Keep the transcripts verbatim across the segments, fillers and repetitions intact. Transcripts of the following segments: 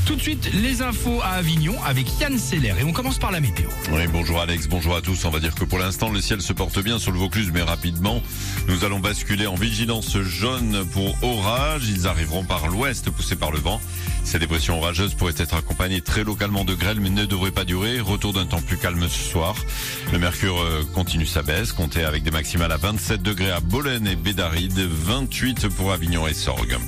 Tout de suite, les infos à Avignon avec Yann Seller. Et on commence par la météo. Oui, bonjour Alex, bonjour à tous. On va dire que pour l'instant, le ciel se porte bien sur le Vaucluse, mais rapidement, nous allons basculer en vigilance jaune pour orage. Ils arriveront par l'ouest, poussés par le vent. Ces dépressions orageuses pourraient être accompagnées très localement de grêle, mais ne devraient pas durer. Retour d'un temps plus calme ce soir. Le mercure continue sa baisse, comptez avec des maximales à vingt-sept degrés à Bolène et Bédaride, vingt-huit pour Avignon et Sorgues.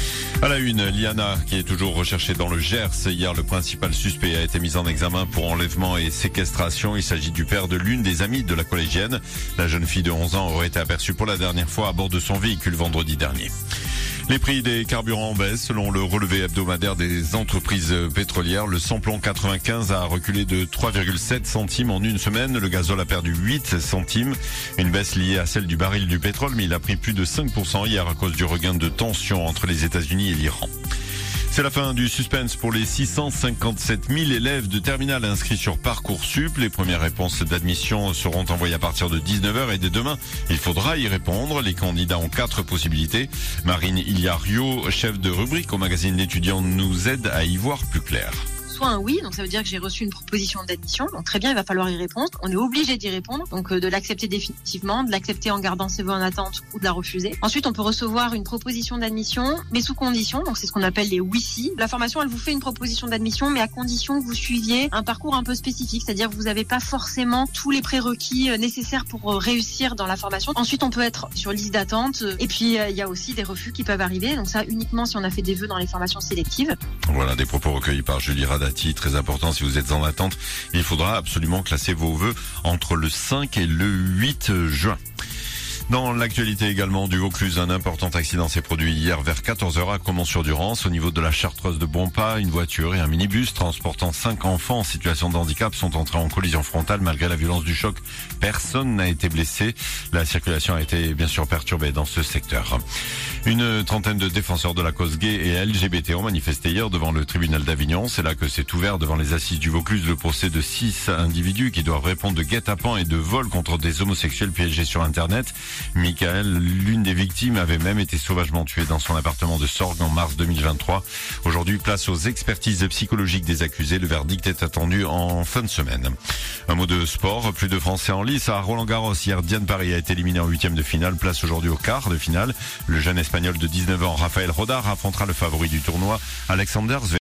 À la une, Liana, qui est toujours recherchée dans le Gers. Hier, le principal suspect a été mis en examen pour enlèvement et séquestration. Il s'agit du père de l'une des amies de la collégienne. La jeune fille de onze ans aurait été aperçue pour la dernière fois à bord de son véhicule vendredi dernier. Les prix des carburants en baisse. Selon le relevé hebdomadaire des entreprises pétrolières, le samplon quatre-vingt-quinze a reculé de trois virgule sept centimes en une semaine. Le gazole a perdu huit centimes. Une baisse liée à celle du baril du pétrole, mais il a pris plus de cinq pour cent hier à cause du regain de tension entre les États-Unis et l'Iran. C'est la fin du suspense pour les six cent cinquante-sept mille élèves de terminale inscrits sur Parcoursup. Les premières réponses d'admission seront envoyées à partir de dix-neuf heures et dès demain, il faudra y répondre. Les candidats ont quatre possibilités. Marine Iliario, chef de rubrique au magazine L'étudiant, nous aide à y voir plus clair. Soit un oui, donc ça veut dire que j'ai reçu une proposition d'admission, donc très bien, il va falloir y répondre. On est obligé d'y répondre, donc euh, de l'accepter définitivement, de l'accepter en gardant ses vœux en attente ou de la refuser. Ensuite, on peut recevoir une proposition d'admission, mais sous condition, donc c'est ce qu'on appelle les oui-si. La formation, elle vous fait une proposition d'admission, mais à condition que vous suiviez un parcours un peu spécifique, c'est-à-dire que vous n'avez pas forcément tous les prérequis euh, nécessaires pour euh, réussir dans la formation. Ensuite, on peut être sur liste d'attente, euh, et puis il euh, y a aussi des refus qui peuvent arriver, donc ça uniquement si on a fait des vœux dans les formations sélectives. Voilà des propos recueillis par Julie Radati. Très important, si vous êtes en attente, il faudra absolument classer vos vœux entre le cinq et le huit juin. Dans l'actualité également du Vaucluse, un important accident s'est produit hier vers quatorze heures à Comont-sur-Durance. Au niveau de la Chartreuse de Bompas, une voiture et un minibus transportant cinq enfants en situation de handicap sont entrés en collision frontale. Malgré la violence du choc, personne n'a été blessé. La circulation a été bien sûr perturbée dans ce secteur. Une trentaine de défenseurs de la cause gay et L G B T ont manifesté hier devant le tribunal d'Avignon. C'est là que s'est ouvert devant les assises du Vaucluse le procès de six individus qui doivent répondre de guet-apens et de vol contre des homosexuels piégés sur Internet. Michael, l'une des victimes, avait même été sauvagement tuée dans son appartement de Sorgues en mars deux mille vingt-trois. Aujourd'hui, place aux expertises psychologiques des accusés. Le verdict est attendu en fin de semaine. Un mot de sport, plus de Français en lice à Roland-Garros. Hier, Diane Paris a été éliminée en huitième de finale. Place aujourd'hui au quart de finale. Le jeune espagnol de dix-neuf ans, Rafael Rodar, affrontera le favori du tournoi, Alexander Zverev.